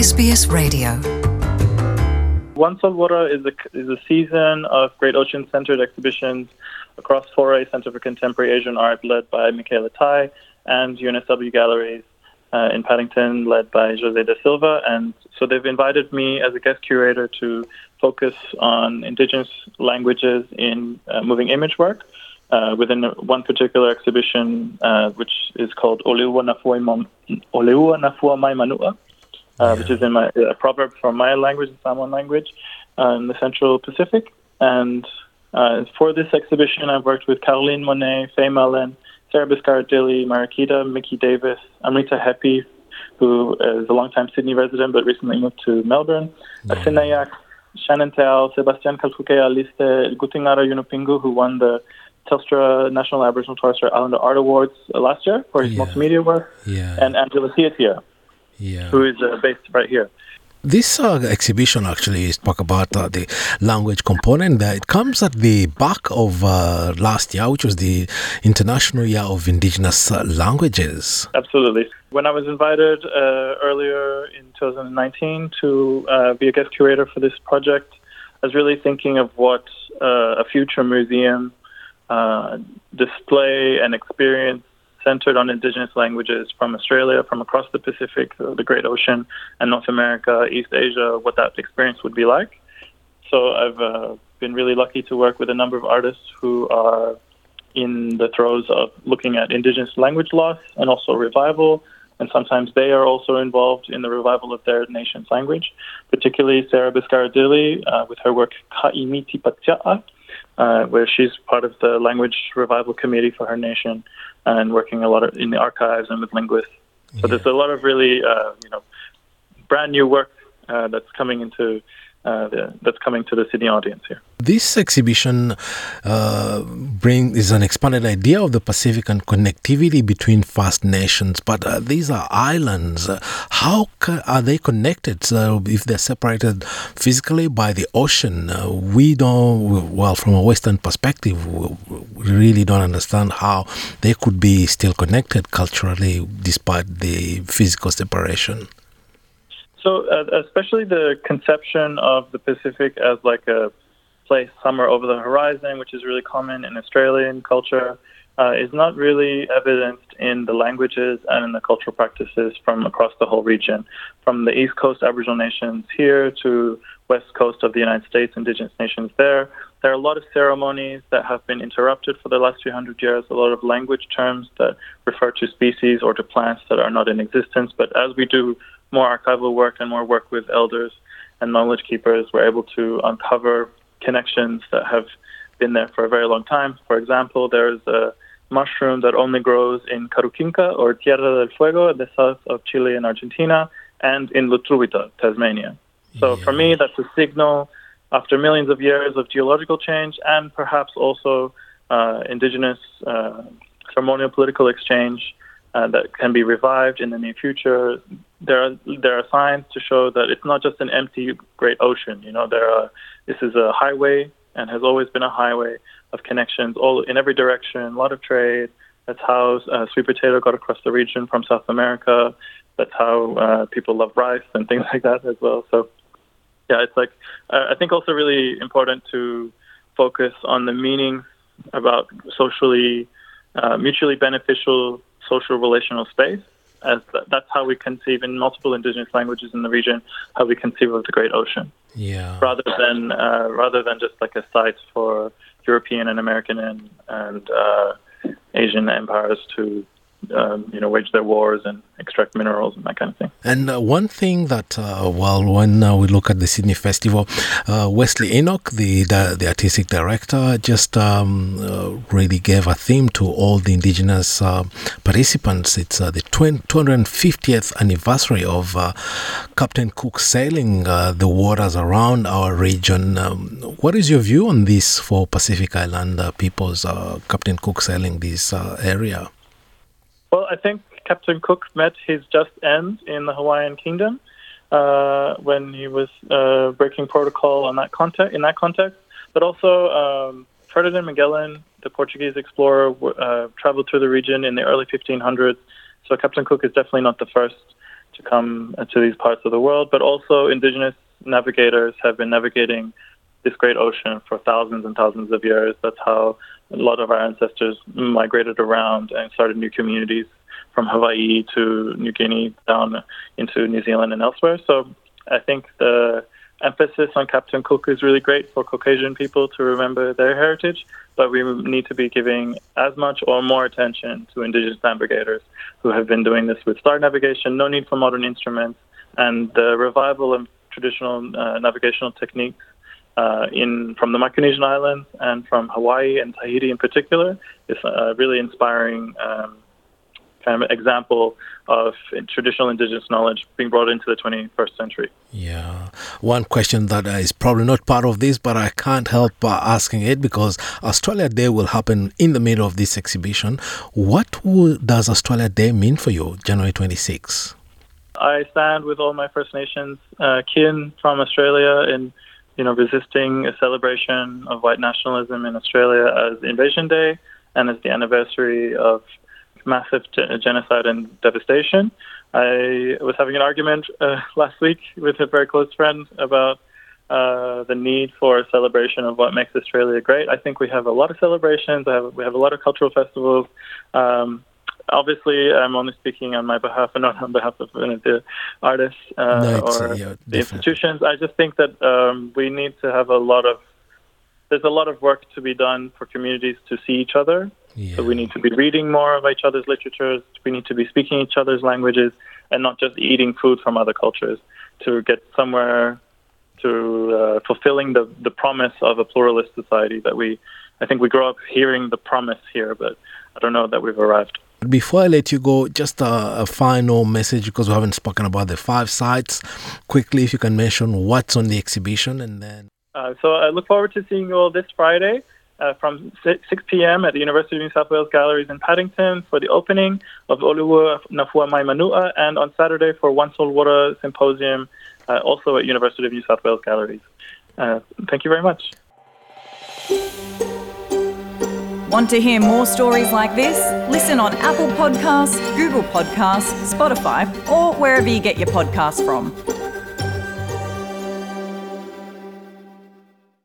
SBS Radio. One Salvora is a season of Great Ocean-centered exhibitions across Foray Center for Contemporary Asian Art, led by Michaela Tai, and UNSW Galleries in Paddington, led by Jose da Silva. And so they've invited me as a guest curator to focus on Indigenous languages in moving image work within one particular exhibition, which is called Oleua Nafua Mai Manua, which is in a proverb from my language, the Samoan language, in the Central Pacific. And for this exhibition, I've worked with Caroline Monet, Faye Mullen, Sarah Biscardilli, Marakita, Mickey Davis, Amrita Hepi, who is a longtime Sydney resident but recently moved to Melbourne, Asinayak, Shannon Tal, Sebastian Kaltukea Liste, Gutingara Yunupingu, who won the Telstra National Aboriginal and Torres Strait Islander Art Awards last year for his multimedia work, and Angela Tiatia, who is based right here. This exhibition actually is talk about the language component. It comes at the back of last year, which was the International Year of Indigenous Languages. Absolutely. When I was invited earlier in 2019 to be a guest curator for this project, I was really thinking of what a future museum display and experience centered on Indigenous languages from Australia, from across the Pacific, the Great Ocean, and North America, East Asia, what that experience would be like. So I've been really lucky to work with a number of artists who are in the throes of looking at Indigenous language loss and also revival, and sometimes they are also involved in the revival of their nation's language, particularly Sarah Biscardilli with her work Ka'imiti Patia'a, where she's part of the language revival committee for her nation and working a lot in the archives and with linguists. So there's a lot of really, brand new work that's coming into to the Sydney audience here. This exhibition is an expanded idea of the Pacific and connectivity between First Nations, but these are islands. How are they connected? So if they're separated physically by the ocean, we don't, well, from a Western perspective, we really don't understand how they could be still connected culturally despite the physical separation. So especially the conception of the Pacific as like a place somewhere over the horizon, which is really common in Australian culture, is not really evidenced in the languages and in the cultural practices from across the whole region. From the East Coast Aboriginal nations here to West Coast of the United States, Indigenous nations there are a lot of ceremonies that have been interrupted for the last few hundred years, a lot of language terms that refer to species or to plants that are not in existence. But as we do more archival work and more work with elders and knowledge keepers, we're able to uncover connections that have been there for a very long time. For example, there's a mushroom that only grows in Caruquinca or Tierra del Fuego in the south of Chile and Argentina, and in Lutruwita, Tasmania. So for me, that's a signal after millions of years of geological change and perhaps also Indigenous ceremonial political exchange that can be revived in the near future. There are signs to show that it's not just an empty great ocean. This is a highway and has always been a highway of connections all in every direction, a lot of trade. That's how sweet potato got across the region from South America. That's how people love rice and things like that as well. So yeah, it's like, I think also really important to focus on the meaning about socially, mutually beneficial social relational space, as that's how we conceive in multiple Indigenous languages in the region, how we conceive of the Great Ocean. Rather than just like a site for European and American and Asian empires to wage their wars and extract minerals and that kind of thing. And one thing that, when we look at the Sydney Festival, Wesley Enoch, the artistic director, just really gave a theme to all the Indigenous participants. It's the 250th anniversary of Captain Cook sailing the waters around our region. What is your view on this for Pacific Island peoples, Captain Cook sailing this area? Well, I think Captain Cook met his just end in the Hawaiian Kingdom when he was breaking protocol in that context. But also, Ferdinand Magellan, the Portuguese explorer, traveled through the region in the early 1500s. So Captain Cook is definitely not the first to come to these parts of the world, but also indigenous navigators have been navigating this great ocean for thousands and thousands of years. That's how a lot of our ancestors migrated around and started new communities from Hawaii to New Guinea down into New Zealand and elsewhere. So I think the emphasis on Captain Cook is really great for Caucasian people to remember their heritage, but we need to be giving as much or more attention to indigenous navigators who have been doing this with star navigation, no need for modern instruments, and the revival of traditional navigational techniques from the Micronesian Islands and from Hawaii and Tahiti in particular is a really inspiring kind of example of traditional indigenous knowledge being brought into the 21st century. Yeah. One question that is probably not part of this, but I can't help asking it because Australia Day will happen in the middle of this exhibition. What does Australia Day mean for you, January 26? I stand with all my First Nations kin from Australia in resisting a celebration of white nationalism in Australia as Invasion Day and as the anniversary of massive genocide and devastation. I was having an argument last week with a very close friend about the need for a celebration of what makes Australia great. I think we have a lot of celebrations. We have a lot of cultural festivals. Obviously, I'm only speaking on my behalf and not on behalf of the artists the institutions. I just think that we need to have there's a lot of work to be done for communities to see each other. Yeah. So we need to be reading more of each other's literatures. We need to be speaking each other's languages and not just eating food from other cultures to get somewhere to fulfilling the promise of a pluralist society that I think we grow up hearing the promise here, but I don't know that we've arrived. Before I let you go, just a final message because we haven't spoken about the 5 sites. Quickly, if you can mention what's on the exhibition and then... So I look forward to seeing you all this Friday from 6 p.m. at the University of New South Wales Galleries in Paddington for the opening of Olua Nafua Mai Manua, and on Saturday for One Soul Water Symposium, also at University of New South Wales Galleries. Thank you very much. Want to hear more stories like this? Listen on Apple Podcasts, Google Podcasts, Spotify, or wherever you get your podcasts from.